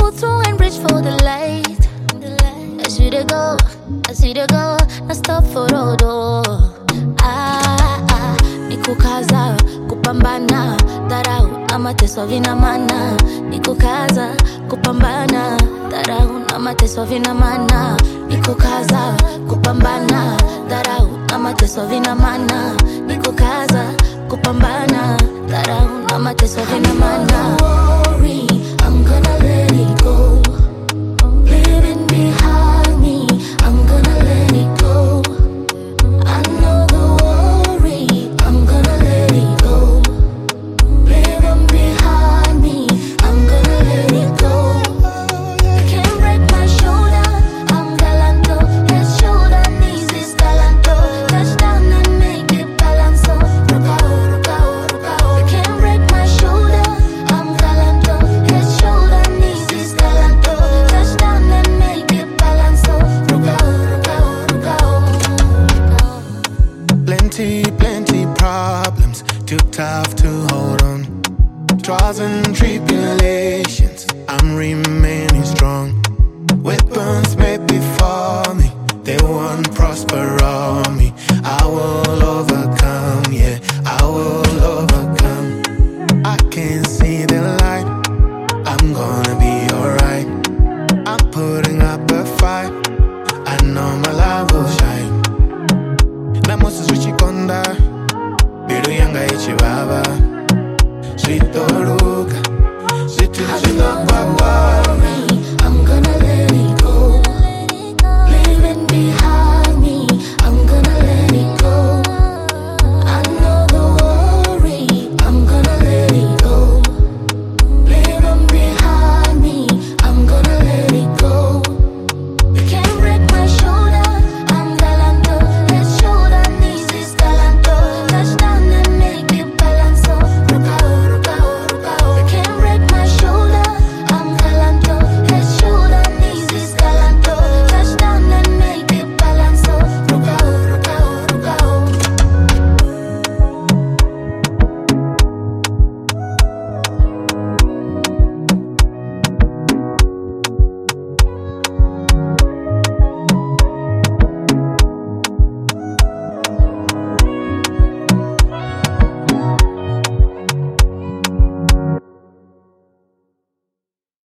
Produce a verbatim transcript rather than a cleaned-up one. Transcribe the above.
pull through and reach for the light. I see the go, I see the go, na stop for rodo. Ah, ah, nikukaza, kupambana, darau na mateso vina mana. Nikukaza, kupambana, darau na mateso vina mana. Nikukaza, kupambana, darau na mateso vina mana. Nikukaza, kupambana, darau na mateso vina mana.